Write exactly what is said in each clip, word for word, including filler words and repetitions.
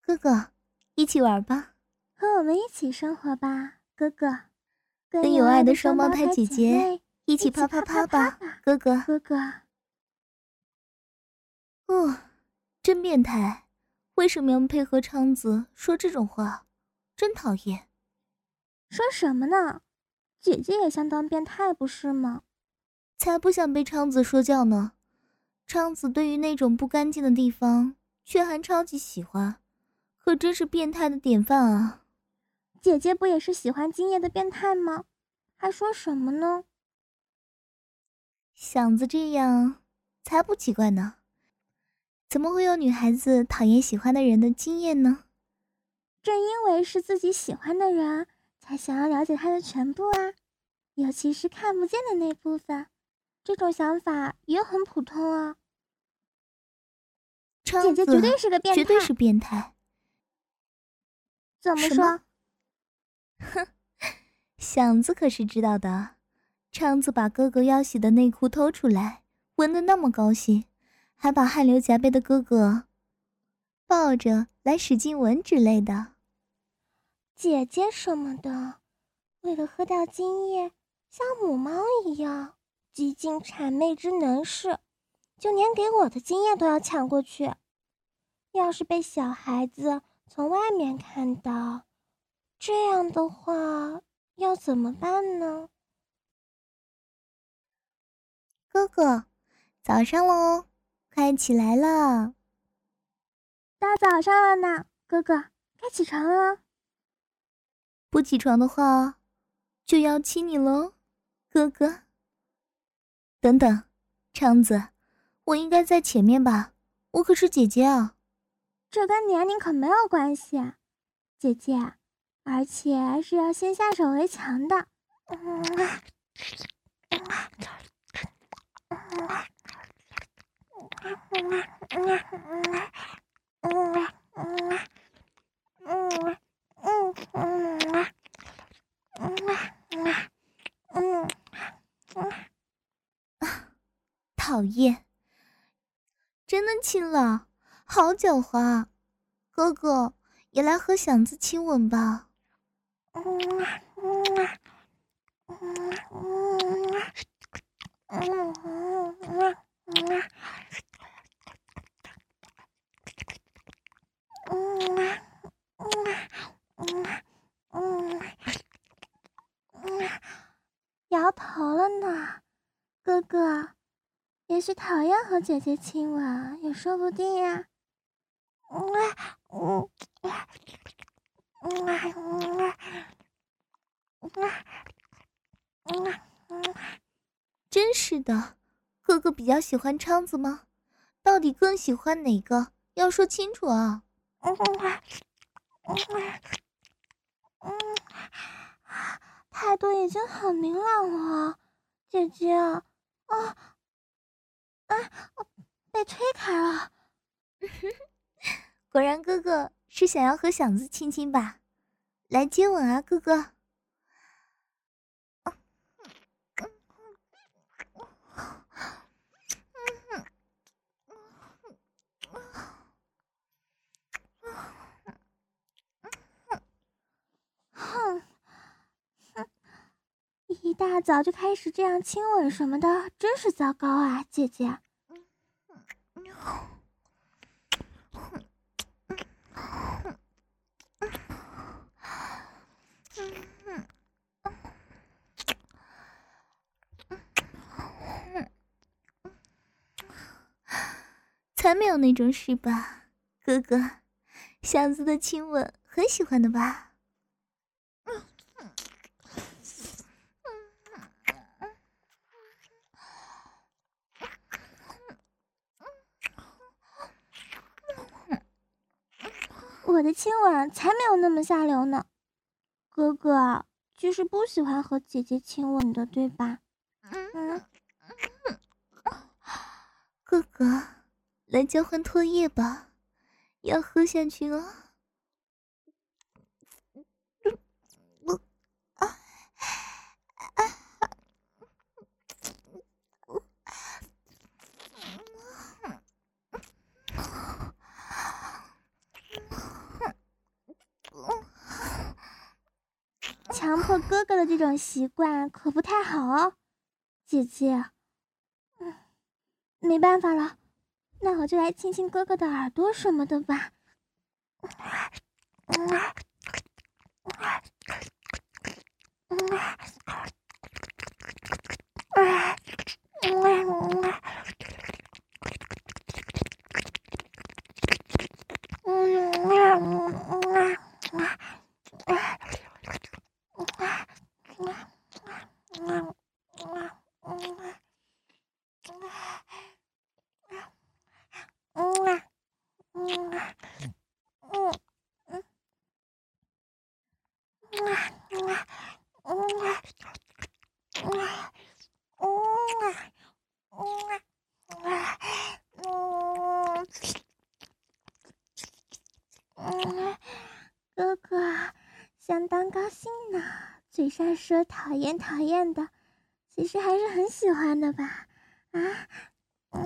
哥哥，一起玩吧。 和我们一起生活吧，哥哥。 跟有爱的双胞胎姐姐一起啪啪啪吧，哥哥。 哥哥。 哦，真变态！为什么要配合昌子说这种话？真讨厌。 说什么呢？姐姐也相当变态，不是吗？ 才不想被昌子说教呢。昌子对于那种不干净的地方却还超级喜欢，可真是变态的典范啊。 姐姐不也是喜欢精液的变态吗？还说什么呢？ 想子这样才不奇怪呢。怎么会有女孩子讨厌喜欢的人的经验呢？ 正因为是自己喜欢的人，才想要了解他的全部啊，尤其是看不见的那部分。这种想法也很普通啊。 姐姐绝对是个变态， 绝对是变态。 怎么说？ 哼，想子可是知道的。昌子把哥哥要洗的内裤偷出来，闻得那么高兴，还把汗流浃背的哥哥抱着来使劲闻之类的。 姐姐什么的，为了喝掉精液，像母猫一样极尽谄媚之能事，就连给我的精液都要抢过去。要是被小孩子从外面看到，这样的话要怎么办呢？ 哥哥，早上喽，快起来了。 到早上了呢，哥哥，该起床了。 不起床的话，就要亲你喽，哥哥。等等，昌子，我应该在前面吧？我可是姐姐啊。 这跟年龄可没有关系，姐姐，而且是要先下手为强的。嗯讨厌，真的亲了，好狡猾啊！哥哥也来和祥子亲吻吧。 摇头了呢，哥哥，也许讨厌和姐姐亲吻也说不定呀。 真是的，哥哥比较喜欢昌子吗？到底更喜欢哪个？要说清楚啊。 态度已经很明朗了，姐姐啊，啊，啊，被推开了。 果然哥哥是想要和祥子亲亲吧？来接吻啊，哥哥。 哼，哼，一大早就开始这样亲吻什么的，真是糟糕啊，姐姐。 才没有那种事吧，哥哥，祥子的亲吻很喜欢的吧？ 我的亲吻才没有那么下流呢，哥哥就是不喜欢和姐姐亲吻的，对吧？嗯， 哥哥，来交换唾液吧，要喝下去啊！我啊啊！ 后哥哥的这种习惯可不太好哦，姐姐。嗯，没办法了，那我就来亲亲哥哥的耳朵什么的吧。嗯哥哥相当高兴呢，嘴上说讨厌讨厌的，其实还是很喜欢的吧？啊，嗯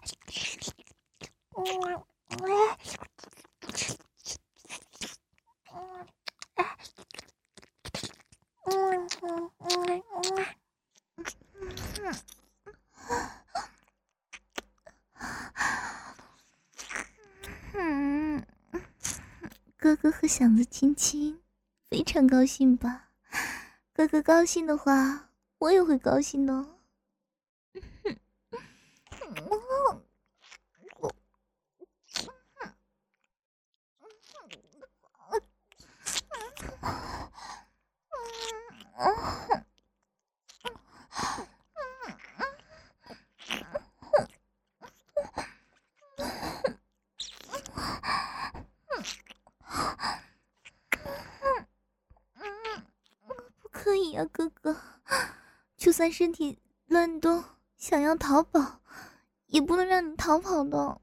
嗯嗯嗯嗯，哥哥和祥子亲亲，非常高兴吧？哥哥高兴的话，我也会高兴的。不可以呀，哥哥，就算身体乱动，想要逃跑，也不能让你逃跑的。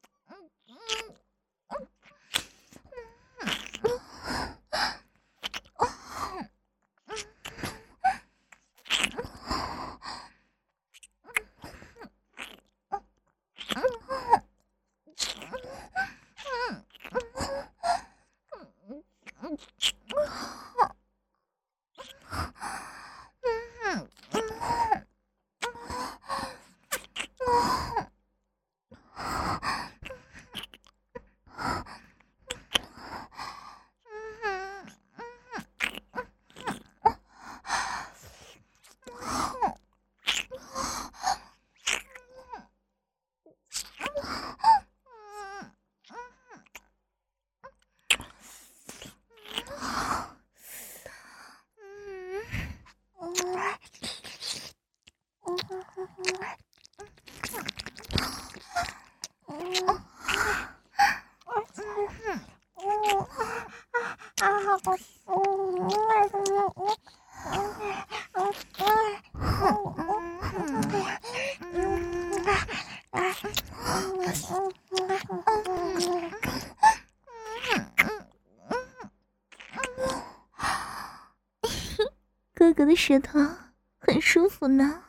哥哥的舌头很舒服呢。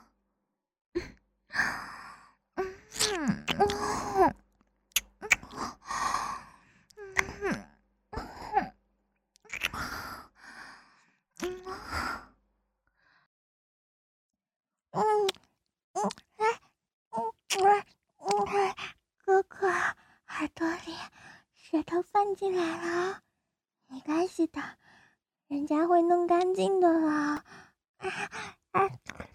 哥哥耳朵里舌头放进来了，没关系的，人家会弄干净的啦。啊啊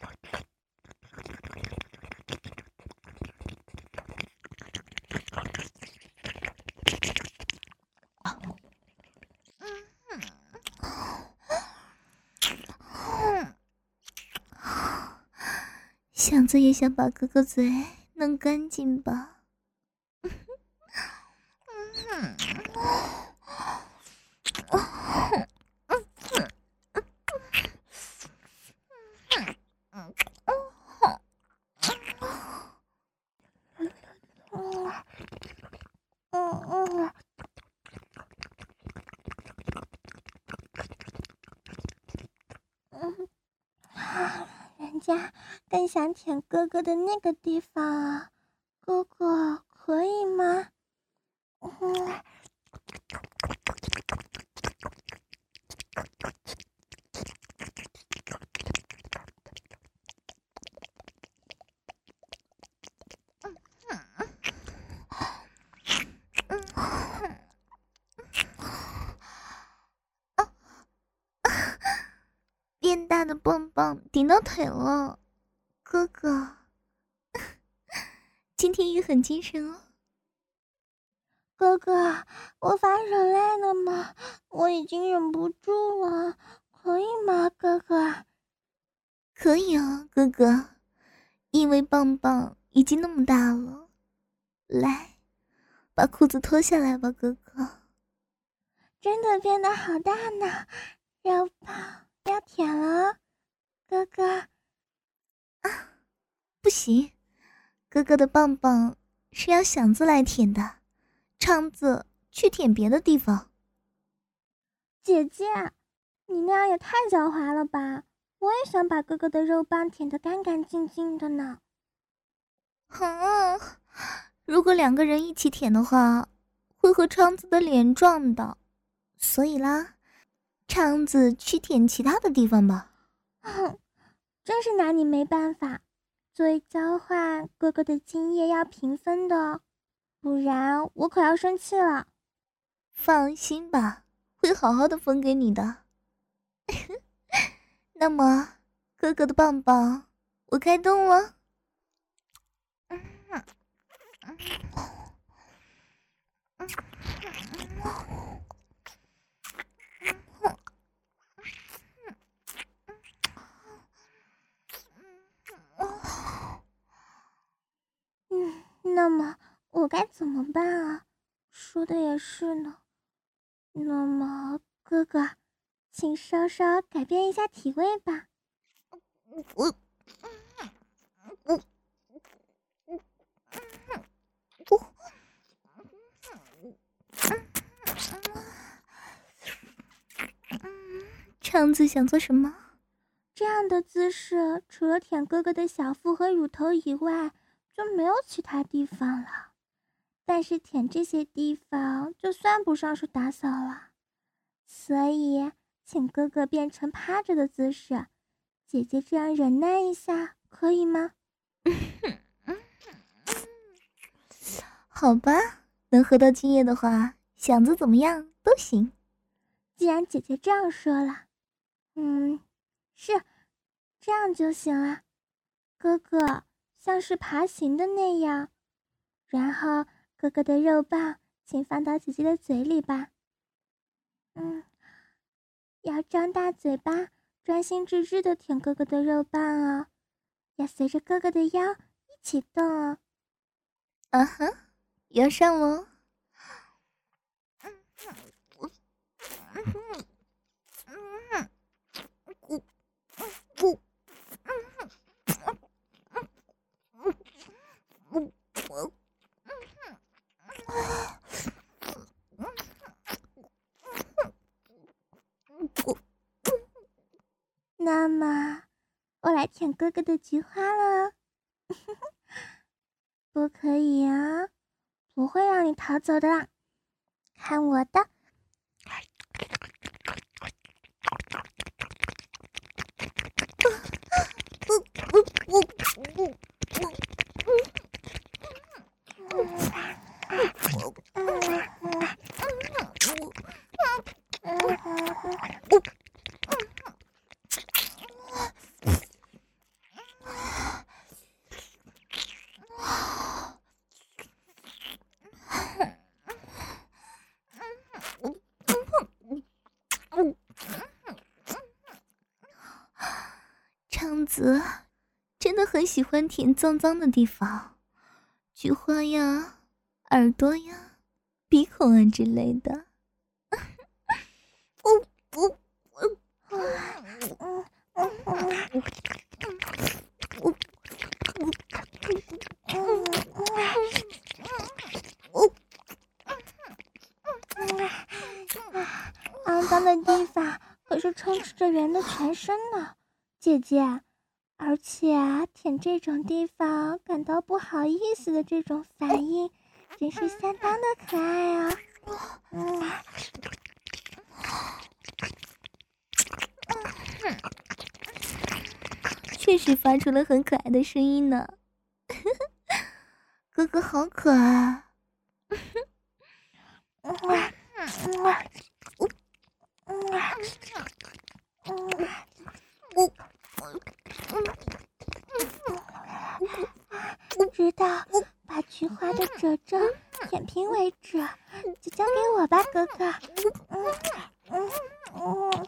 祥子也想把哥哥嘴弄干净吧。 人家更想舔哥哥的那个地方啊，哥哥可以吗？嗯棒棒顶到腿了，哥哥，今天也很精神哦。 哥哥，我发忍赖了吗？我已经忍不住了，可以吗，哥哥？ 可以啊，哥哥，因为棒棒已经那么大了。来，把裤子脱下来吧，哥哥。 真的变得好大呢，肉棒要舔了，哥哥。 啊，不行，哥哥的棒棒是要响子来舔的，昌子去舔别的地方。 姐姐，你那样也太狡猾了吧！我也想把哥哥的肉棒舔得干干净净的呢。 嗯，如果两个人一起舔的话，会和昌子的脸撞到，所以啦，昌子去舔其他的地方吧。 哼，真是拿你没办法。作为交换，哥哥的精液要平分的，不然我可要生气了。 放心吧，会好好的分给你的。那么，哥哥的棒棒，我开动了。 嗯，那么我该怎么办啊？说的也是呢。那么，哥哥，请稍稍改变一下体位吧。 我，我，我，昌子想做什么？ 这样的姿势，除了舔哥哥的小腹和乳头以外，就没有其他地方了。但是舔这些地方就算不上是打扫了，所以请哥哥变成趴着的姿势，姐姐这样忍耐一下，可以吗？ 好吧，能喝到精液的话，想着怎么样都行。 既然姐姐这样说了，嗯，是，这样就行了。哥哥像是爬行的那样，然后哥哥的肉棒请放到姐姐的嘴里吧。嗯，要张大嘴巴，专心致志的舔哥哥的肉棒啊，要随着哥哥的腰一起动哦。 啊哈，要上喽！ 那么，我来舔哥哥的菊花了。不可以啊，不会让你逃走的啦，看我的！ 昌子真的很喜欢舔脏脏的地方，菊花呀、耳朵呀、鼻孔啊之类的。哦哦肮脏的地方可是充斥着人的全身呢，姐姐。而且啊，舔这种地方感到不好意思的这种反应，真是相当的可爱啊！嗯， 确实发出了很可爱的声音呢。哥哥好可爱。 滑的褶皱，舔平为止，就交给我吧，哥哥。嗯嗯嗯。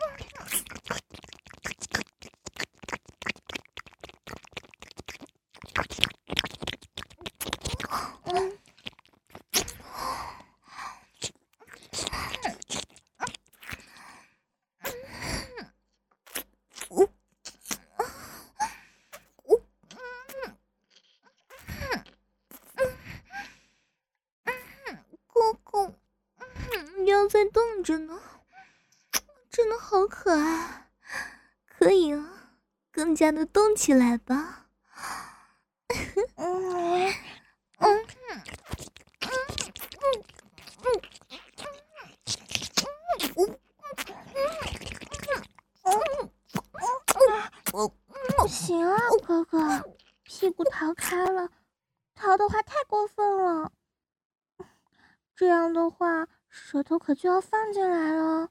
在动着呢，真的好可爱，可以啊，更加的动起来吧。 嗯嗯不行啊，哥哥，屁股逃开了，逃的话太过分了。这样的话，舌头可就要放进来了。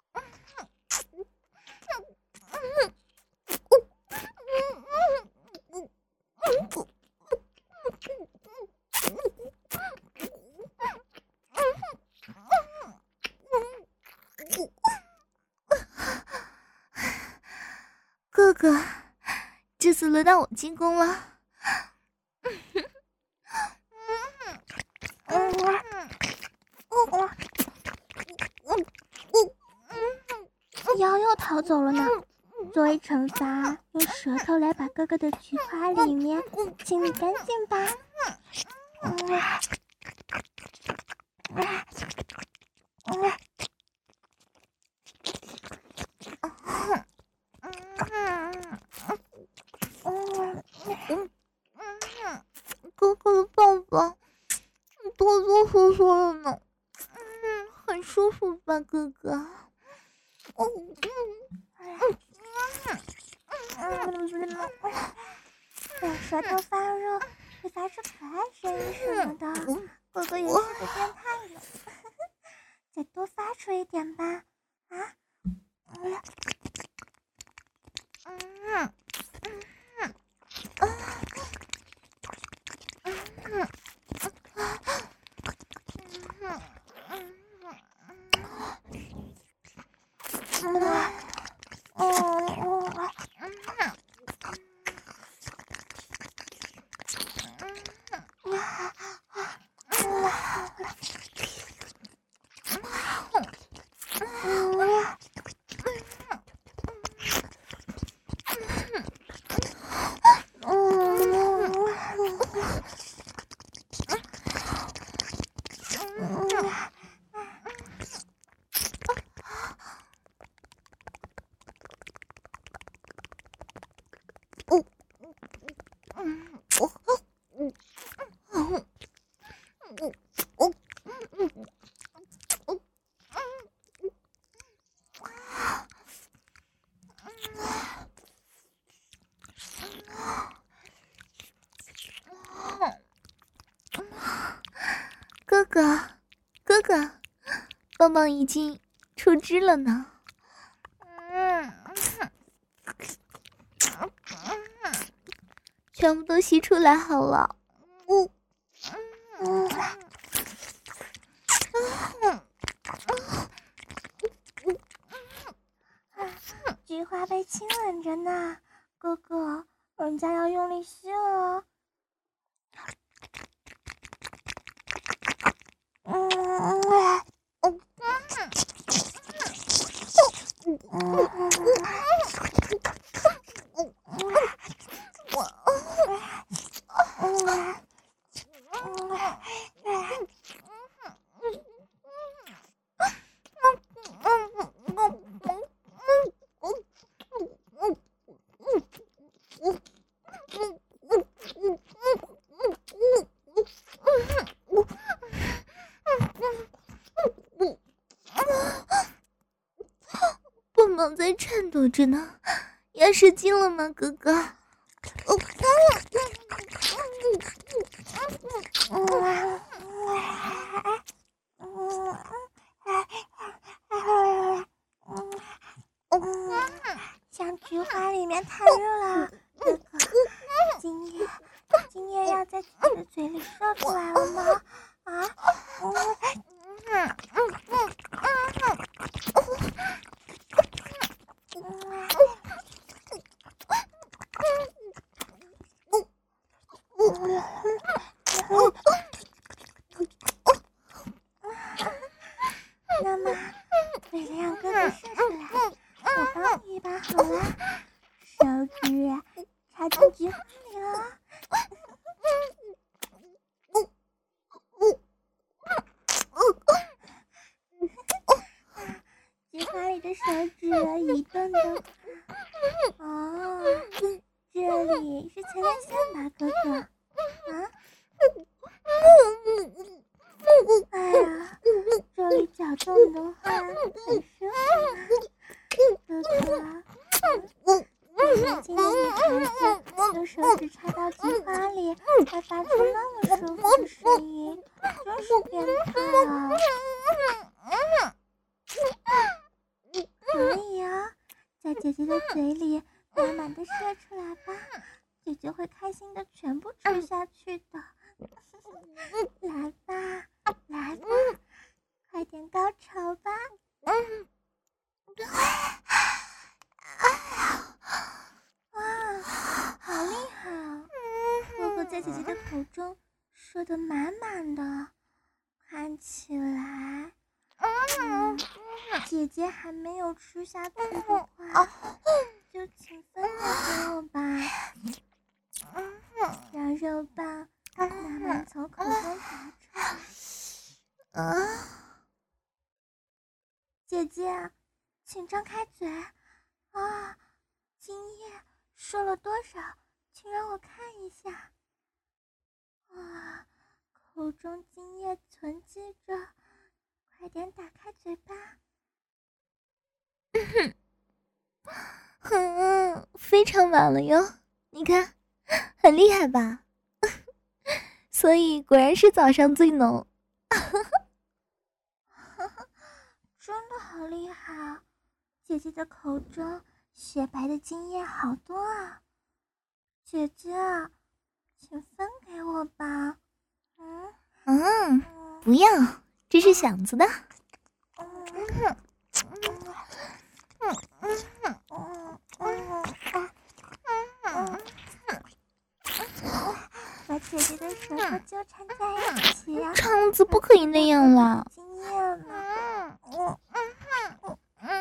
哥哥，这次轮到我进攻了。 瑶又逃走了呢。作为惩罚，用舌头来把哥哥的菊花里面清理干净吧。 哥哥的抱抱哆哆嗦嗦了呢，嗯，很舒服吧，哥哥？哦， 等舌头发热，会发出可爱声音什么的。哥哥也是个变态呢，再多发出一点吧。啊？嗯嗯嗯嗯哥哥，哥哥，棒棒已经出汁了呢。嗯，全部都吸出来好了。嗯嗯菊花被亲吻着呢，哥哥，人家要用力吸了。嗯嗯嗯棒棒在颤抖着呢，要射精了吗，哥哥？哦， 像菊花里面太热了，哥哥，今夜今夜要在自己的嘴里里射出来了吗？啊？嗯嗯嗯嗯嗯那么，为了让哥哥射出来，我帮你一把好了。手指插进菊花里了。菊花里的手指一顿的。哦，这里是前列腺吧，哥哥？啊？哎呀，这里搅动的话很舒服啊，哥哥。年轻的女孩子用手指插到菊花里，还发出那么舒服的声音，真是变态啊！可以啊，在姐姐的嘴里满满的射出来吧，姐姐会开心的全部吃下去的。来吧，来吧，快点高潮吧！哇，好厉害啊！哥哥在姐姐的口中射得满满的，看起来，嗯，姐姐还没有吃下去的话，就请分开给我吧，让肉棒慢慢从口中拔出来。啊，姐姐，请张开嘴啊！精液射了多少？请让我看一下。哇，口中精液存积着，快点打开嘴巴。 嗯，非常满了哟，你看，很厉害吧？所以果然是早上最浓。 真的好厉害啊！姐姐的口中雪白的精液好多啊！姐姐，请分给我吧。嗯嗯，不要，这是祥子的。 把姐姐的舌头纠缠在一起啊！ 肠子不可以那样了。 精液呢？嗯嗯嗯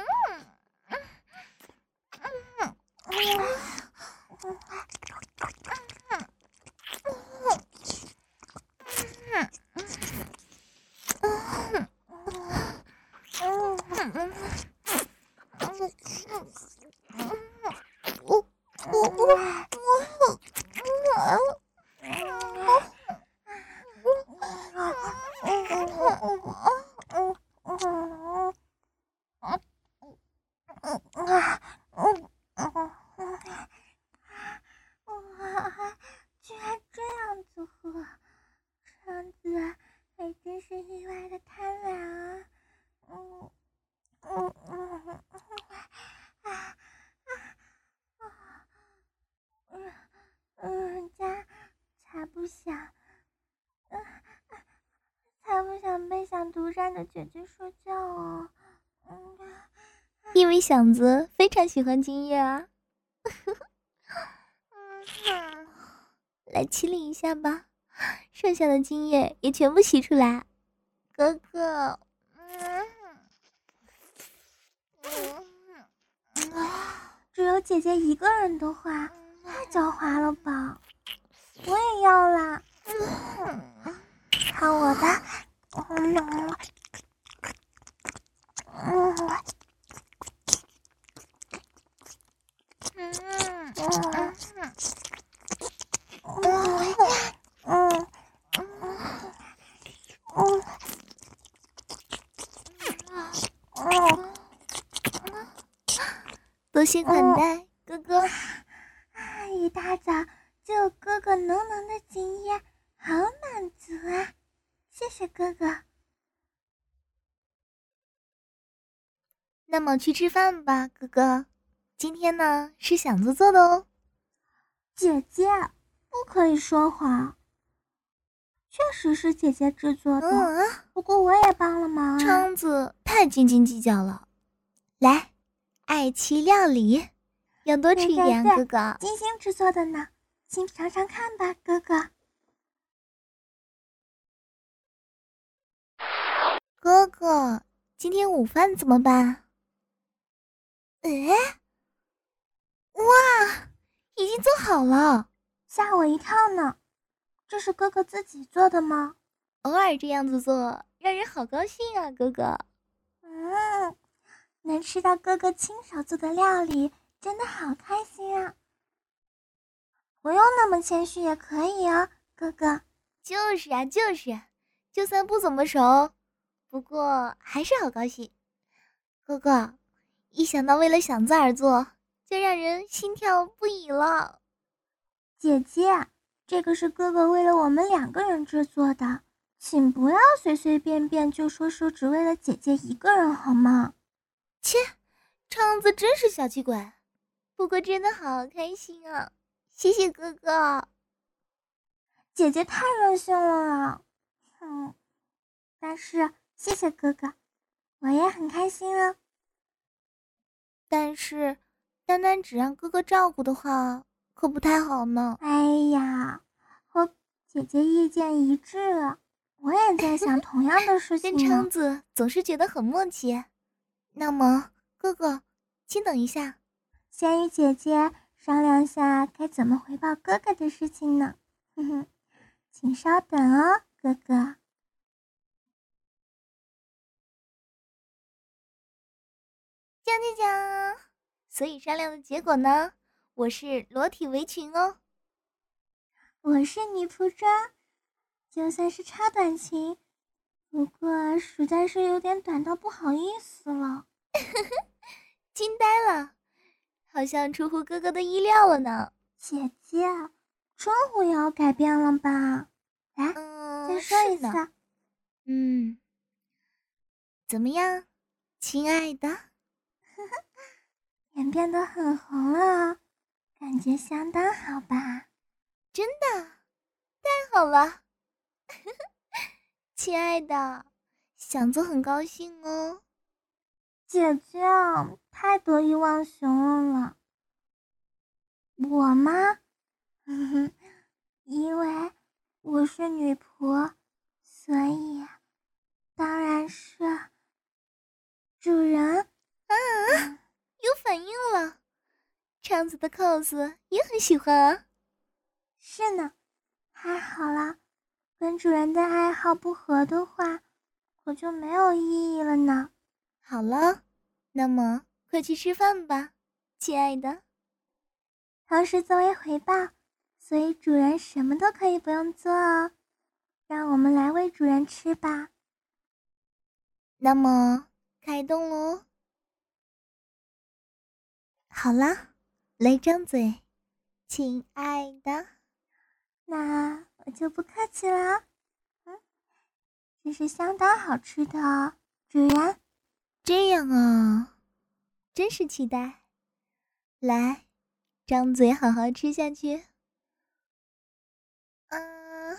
居然这样子喝，肠子还真是意外的贪婪啊！嗯嗯嗯啊啊嗯嗯，人家才不想，嗯，才不想被想独占的姐姐说教哦。嗯， 因为祥子非常喜欢精液啊。来清理一下吧，剩下的精液也全部洗出来。哥哥， 只有姐姐一个人的话，太狡猾了吧！我也要啦，看我的！嗯嗯嗯嗯多谢款待，哥哥。 啊，一大早就有哥哥浓浓的精液，好满足啊！谢谢哥哥。 那么去吃饭吧，哥哥。今天呢是祥子做的哦。 姐姐，不可以说谎。 确实是姐姐制作的， 嗯， 不过我也帮了忙啊。 昌子太斤斤计较了。来，爱妻料理，要多吃一点， 对对对， 哥哥。 精心制作的呢，请尝尝看吧，哥哥。 哥哥，今天午饭怎么办？哎，哇，已经做好了， 吓我一跳呢。这是哥哥自己做的吗？ 偶尔这样子做，让人好高兴啊，哥哥。 嗯，能吃到哥哥亲手做的料理，真的好开心啊！不用那么谦虚也可以啊，哥哥。 就是啊，就是，就算不怎么熟，不过还是好高兴。哥哥，一想到为了想子而做，就让人心跳不已了。 姐姐，这个是哥哥为了我们两个人制作的，请不要随随便便就说是只为了姐姐一个人好吗？ 切，昌子真是小气鬼，不过真的好开心啊！谢谢哥哥。 姐姐太任性了啊！嗯，但是谢谢哥哥，我也很开心啊。 但是，单单只让哥哥照顾的话，可不太好呢。 哎呀，和姐姐意见一致啊！我也在想同样的事情跟呢。 昌子总是觉得很默契。那么，哥哥，请等一下， 先与姐姐商量下该怎么回报哥哥的事情呢。哼哼，请稍等哦，哥哥。 讲讲讲。所以商量的结果呢，我是裸体围裙哦。 我是女仆装，就算是超短裙，不过实在是有点短到不好意思了。 惊呆了，好像出乎哥哥的意料了呢。 姐姐，称呼也要改变了吧？来， 嗯， 再说一次。 嗯，怎么样，亲爱的？ 脸变得很红了，感觉相当好吧？ 真的，太好了！亲爱的，祥子很高兴哦。 姐姐太得意忘形了。我吗？哼哼，因为我是女仆，所以当然是主人。 啊，有反应了，昌子的 cos 也很喜欢啊。 是呢，还好啦，跟主人的爱好不合的话，可就没有意义了呢。 好了，那么快去吃饭吧，亲爱的。 同时作为回报，所以主人什么都可以不用做哦。让我们来喂主人吃吧。 那么开动喽。好啦，来张嘴，亲爱的。 那我就不客气了。嗯，这是相当好吃的哦，主人。 这样啊，真是期待。来，张嘴好好吃下去。嗯，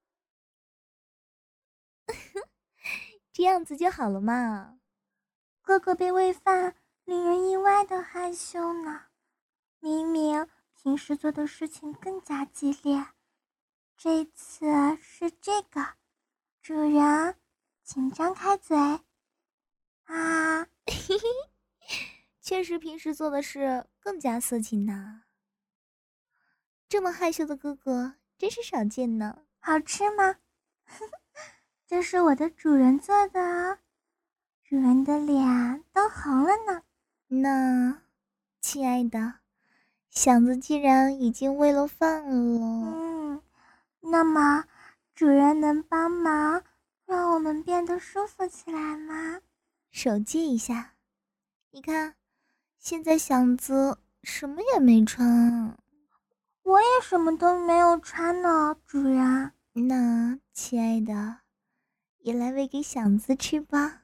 这样子就好了嘛。 哥哥被喂饭，令人意外的害羞呢。明明平时做的事情更加激烈，这次是这个。主人，请张开嘴。啊， 嘿嘿，确实平时做的事更加色情呢。这么害羞的哥哥真是少见呢。 好吃吗？这是我的主人做的哦，主人的脸都红了呢。 那，亲爱的，祥子既然已经喂了饭了， 嗯，那么主人能帮忙让我们变得舒服起来吗？ 手借一下。你看，现在祥子什么也没穿。 我也什么都没有穿呢，主人。 那，亲爱的，也来喂给祥子吃吧。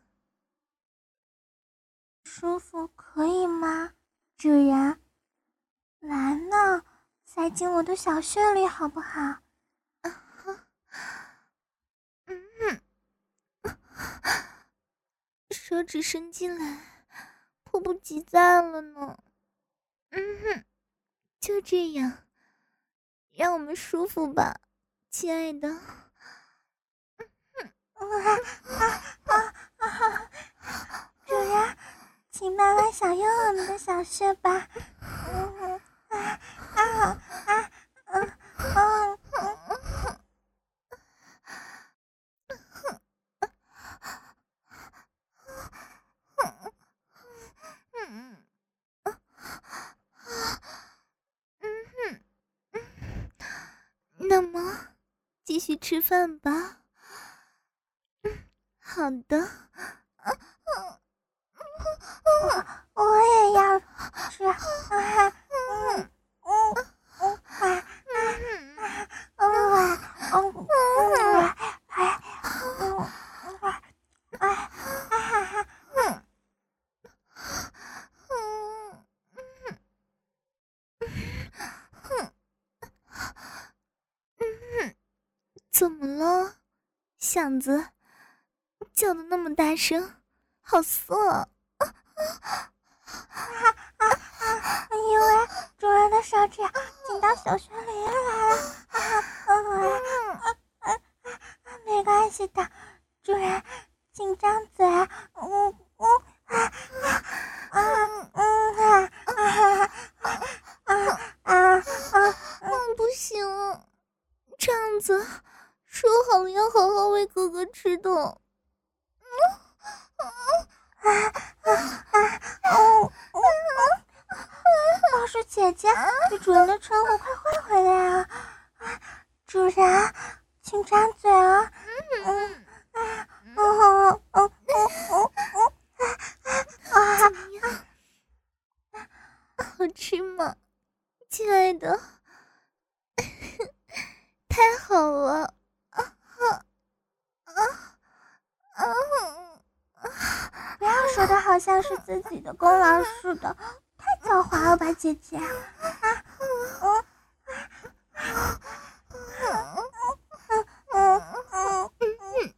舒服可以吗，主人？来呢，塞进我的小穴里好不好？ 啊哈， 手指伸进来，迫不及待了呢。嗯哼，就这样，让我们舒服吧，亲爱的。 主人，请慢慢享用我们的小穴吧。嗯啊啊啊嗯嗯嗯。 那么，继续吃饭吧。嗯，好的。 我我也要吃啊！嗯嗯嗯啊啊啊嗯嗯嗯啊啊嗯啊啊啊嗯嗯，怎么了，响子？叫得那么大声，好色啊！ 啊啊啊！因为主人的手指进到小穴里来了啊啊啊啊啊！没关系的，主人，请张嘴。嗯嗯啊啊啊嗯啊啊啊啊啊！ 嗯，不行，这样子说好了要好好喂哥哥吃的。 啊啊啊！哦哦哦！老鼠姐姐，对主人的称呼快换回来啊！啊，主人，请张嘴啊！嗯啊哦哦哦哦哦啊啊！ 怎么样？好吃吗，亲爱的？太好了！啊啊啊啊！ 不要说的好像是自己的功劳似的，太狡猾了吧，姐姐！啊嗯啊嗯嗯嗯嗯。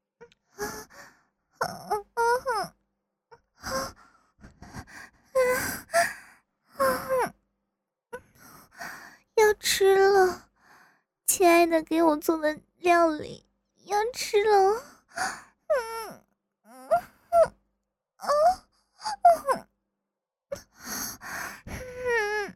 要吃了，亲爱的给我做的料理要吃了。嗯嗯嗯嗯嗯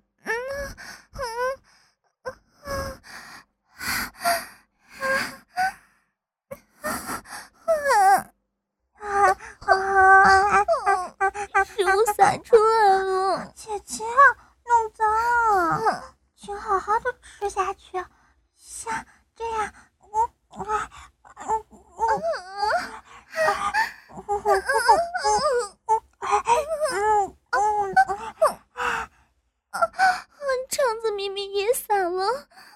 啊啊啊！ 食物洒出来了， 姐姐，弄脏了，请好好的吃下去，像这样，嗯啊嗯嗯嗯嗯嗯肠子明明也洒了。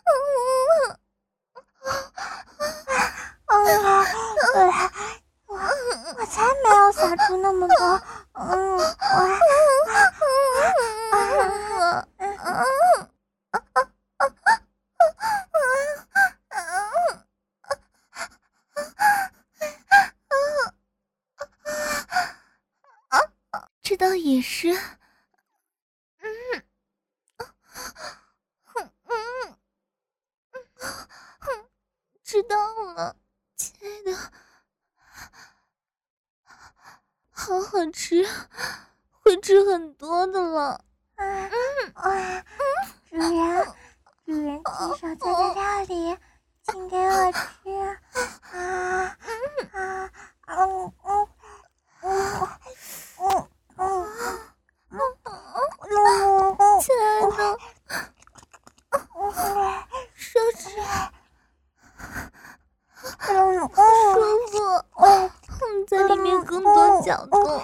嗯我我才没有撒出那么多，嗯我。 这倒也是。知道了，亲爱的，好好吃，会吃很多的了。 嗯哇，主人，主人亲手做的料理，请给我吃啊啊嗯嗯嗯嗯嗯嗯， 亲爱的，手指舒服，嗯，在里面更多搅动。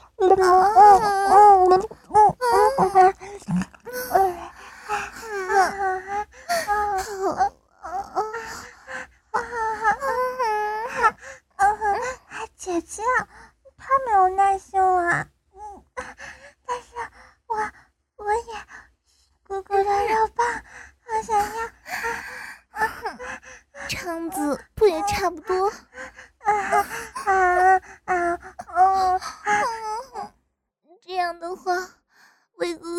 姐姐，太没有耐心了。嗯，但是我我也哥哥的肉棒，好想要。 肠子不也差不多？ 啊啊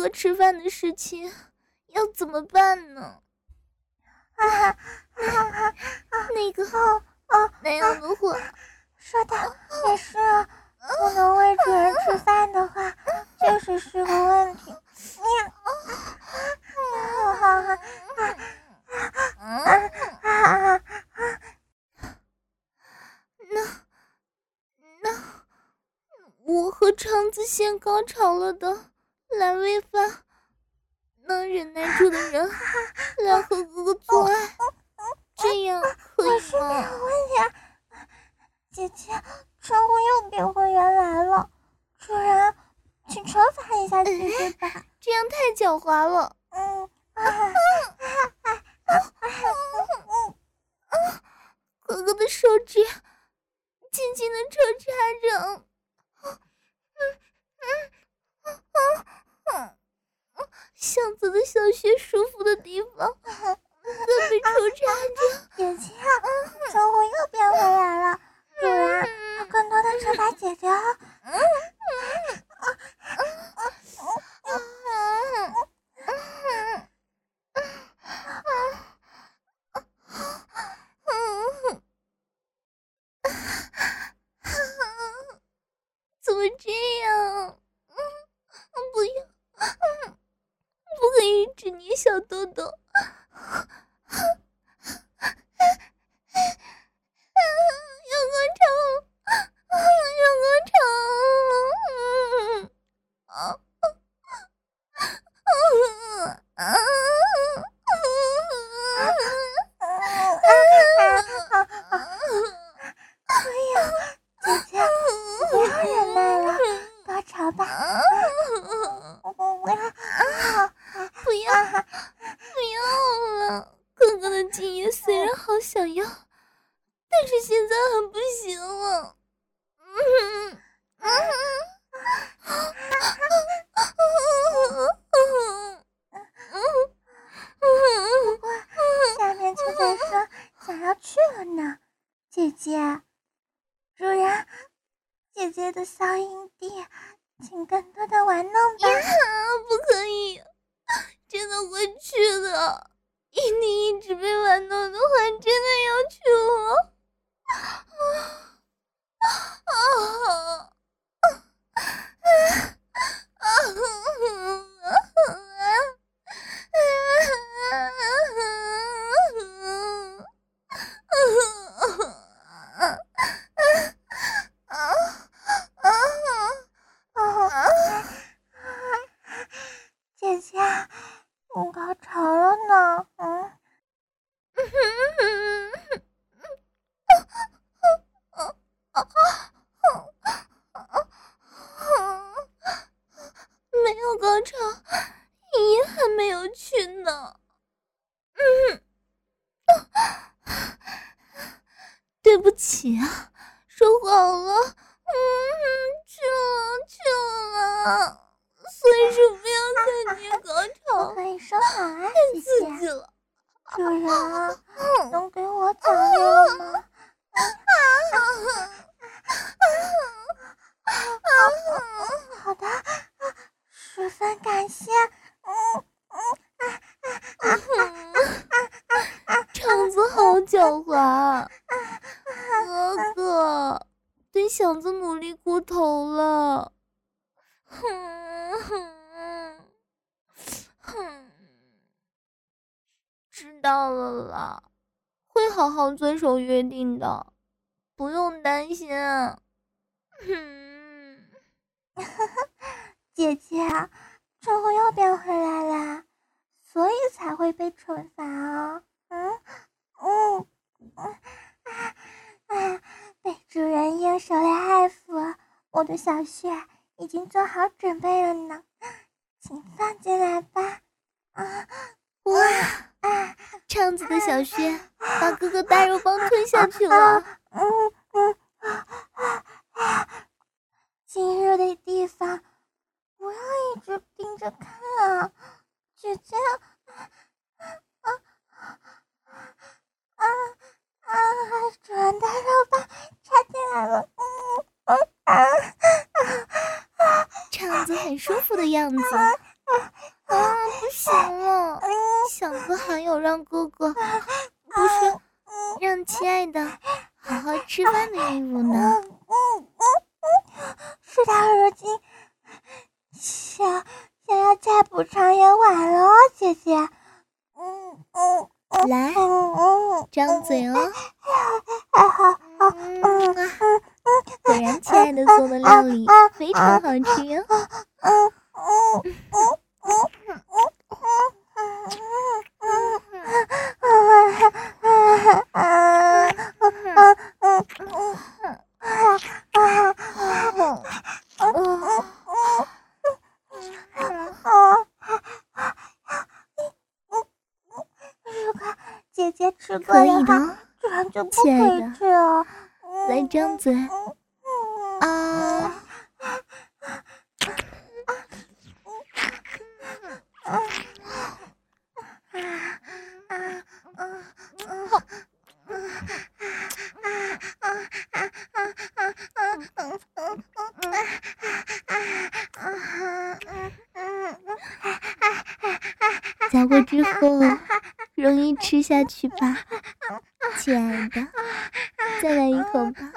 哥吃饭的事情要怎么办呢？ 啊啊那个哦哦， 那样的话， 说的也是，不能喂主人吃饭的话，确实是个问题。你，啊啊啊啊啊！ 那那我和肠子先高潮了的，来喂饭。能忍耐住的人来和哥哥做爱，这样可以吗？ 我是没有问题啊。姐姐，窗户又变回原来了，主人，请惩罚一下姐姐吧。 哎、这样太狡猾了。 嗯啊啊啊啊！哥哥的手指紧紧的抽插着，嗯嗯嗯嗯嗯。巷子的小穴舒服的地方在被抽插着。 姐姐，窗户又变回来了，主人，要更多的惩罚姐姐哦。 怎么这样？不要！不可以只捏小豆豆，要高潮，要高潮！啊啊啊！ 可以了，姐姐，不要忍耐了，高潮吧！不要， 不要，不要了！哥哥的精液虽然好想要，但是现在很不行了。嗯嗯不过下面就在说想要去了呢，姐姐，主人，姐姐的小阴蒂，请更多的玩弄吧。 不可以，真的会去的。你一直被玩弄的话，真的要去了。啊啊姐姐，你高潮了呢，嗯。 没有高潮，也还没有去呢。嗯，对不起啊，说好了，嗯，去了去了，所以说不要再捏高潮， 我可以收好啊，姐太刺激姐。 了。 主人，能给我奖励了吗？好的，十分感谢。嗯嗯，肠子好狡猾，哥哥对祥子努力过头了。哼哼哼，知道了啦，会好好遵守约定的，不用担心。嗯， 姐姐，窗户又变回来啦，所以才会被惩罚啊。嗯嗯嗯啊啊！被主人用手来爱抚，我的小穴已经做好准备了呢，请放进来吧。啊哇啊！肠子的小穴把哥哥大肉棒吞下去了。 嗯嗯啊啊啊！进入的地方不要一直盯着看啊，姐姐。啊啊啊！主人大肉棒插进来了，嗯嗯啊啊！ 肠子很舒服的样子。 行了，想哥还有让哥哥，不是让亲爱的好好吃饭的义务呢。 事到如今，想想要再补偿也晚了哦，姐姐。嗯嗯， 来，张嘴哦。 嗯嗯嗯， 果然亲爱的做的料理非常好吃哟。 嗯嗯嗯嗯姐姐吃过可以的， 这样就不亲爱的， 吃哦。 来张嘴啊！嚼过之后容易吃下去吧，亲爱的，再来一口吧。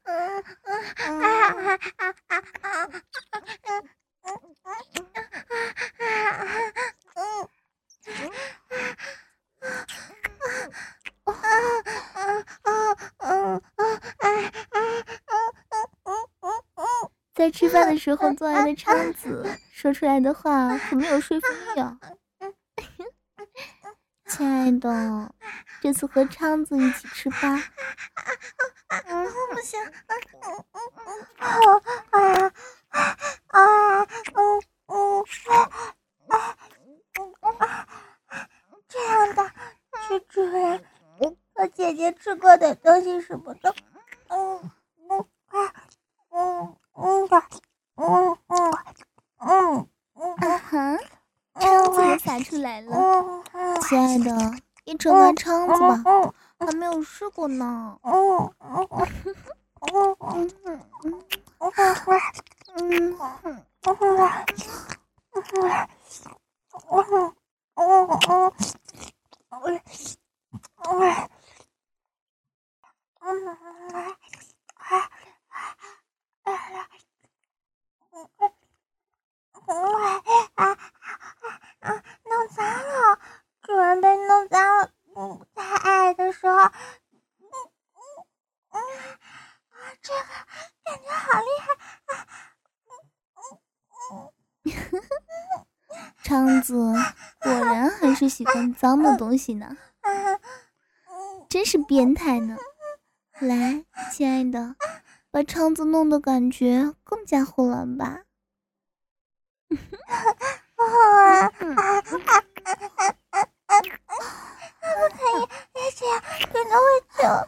在吃饭的时候做爱的昌子说出来的话可没有说服力哦。亲爱的，这次和昌子一起吃吧。 嗯，不行，啊啊嗯嗯这样的是主人和姐姐吃过的东西什么的，嗯嗯啊嗯嗯的嗯嗯嗯嗯啊哈，昌子也洒出来了。亲爱的，你宠爱昌子吧，还没有试过呢。嗯嗯嗯嗯嗯弄脏了，主人被弄脏了。嗯，在爱的时候，嗯嗯嗯，这个感觉好厉害啊！ 昌子果然还是喜欢脏的东西呢，真是变态呢。来，亲爱的，把昌子弄的感觉更加混乱吧。 啊啊！不可以，别这样，可能会走。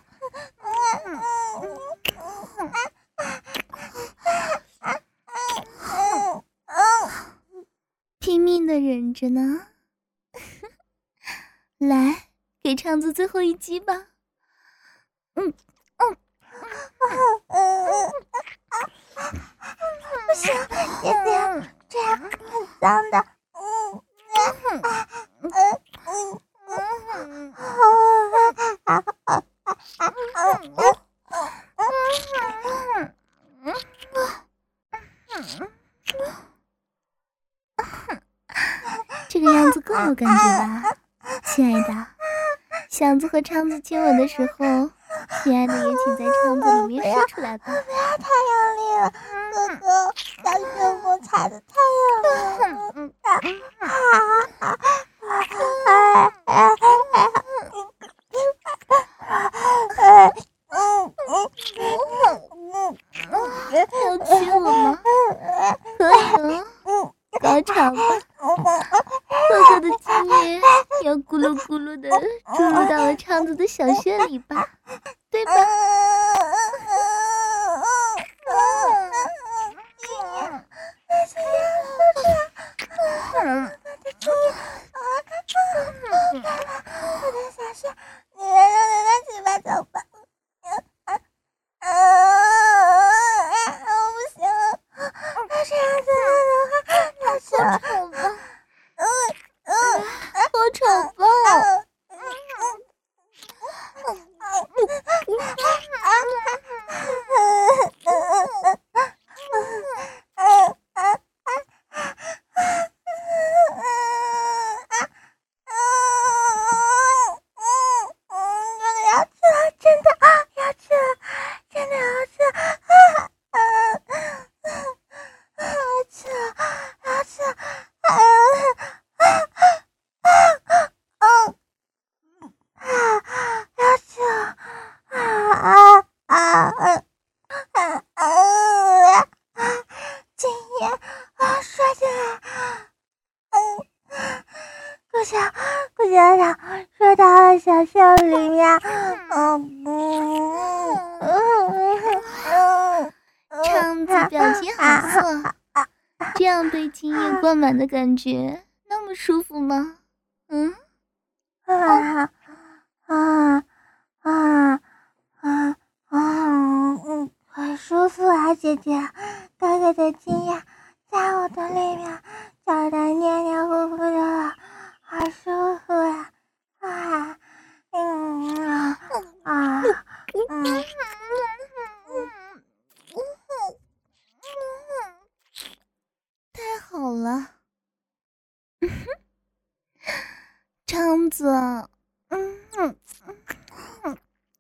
拼命的忍着呢。来，给昌子最后一击吧。嗯嗯嗯，不行，姐姐，这样很脏的。嗯嗯嗯嗯嗯这个样子更有感觉吧，亲爱的。祥子和昌子亲吻的时候，亲爱的也请在昌子里面说出来吧。 不要太用力了，哥哥，小血摩擦的太用力了。 要去了吗？可以哦，高潮吧。哥哥的精液要咕噜咕噜的注入到了昌子的小穴里吧，对吧？ 我的小穴，你让人乱七八糟吧。不行，这样子的话，他是。 表情好色，这样对精液灌满的感觉那么舒服吗？嗯， 啊啊啊啊啊！嗯，好舒服啊，姐姐，哥哥的精液在我的里面搅得黏黏糊糊的，好舒服啊！啊，嗯啊啊嗯。 太好了，昌子，嗯嗯嗯，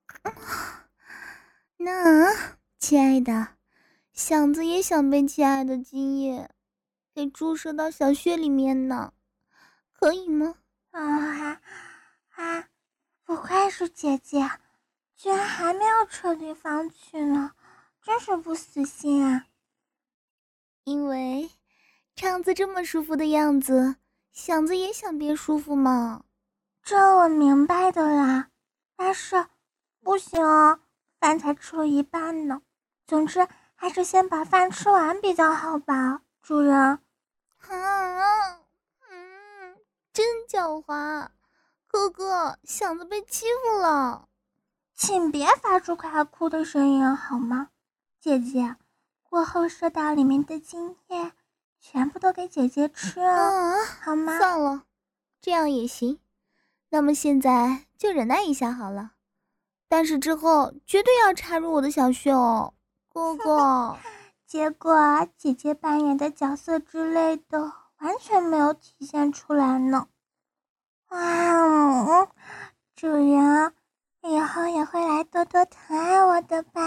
那亲爱的，想子也想被亲爱的精液给注射到小穴里面呢，可以吗？ 啊啊！不愧是姐姐，居然还没有彻底放弃呢，真是不死心啊！ 因为昌子这么舒服的样子，想子也想变舒服嘛。 这我明白的啦，但是不行哦，饭才吃了一半呢。总之还是先把饭吃完比较好吧，主人。 啊，嗯，真狡猾，哥哥，想子被欺负了。 请别发出快要哭的声音好吗？姐姐，过后射到里面的精液全部都给姐姐吃哦， 啊， 好吗？ 算了，这样也行。那么现在就忍耐一下好了，但是之后绝对要插入我的小穴哦，哥哥。 结果姐姐扮演的角色之类的完全没有体现出来呢。啊，主人以后也会来多多疼爱我的吧。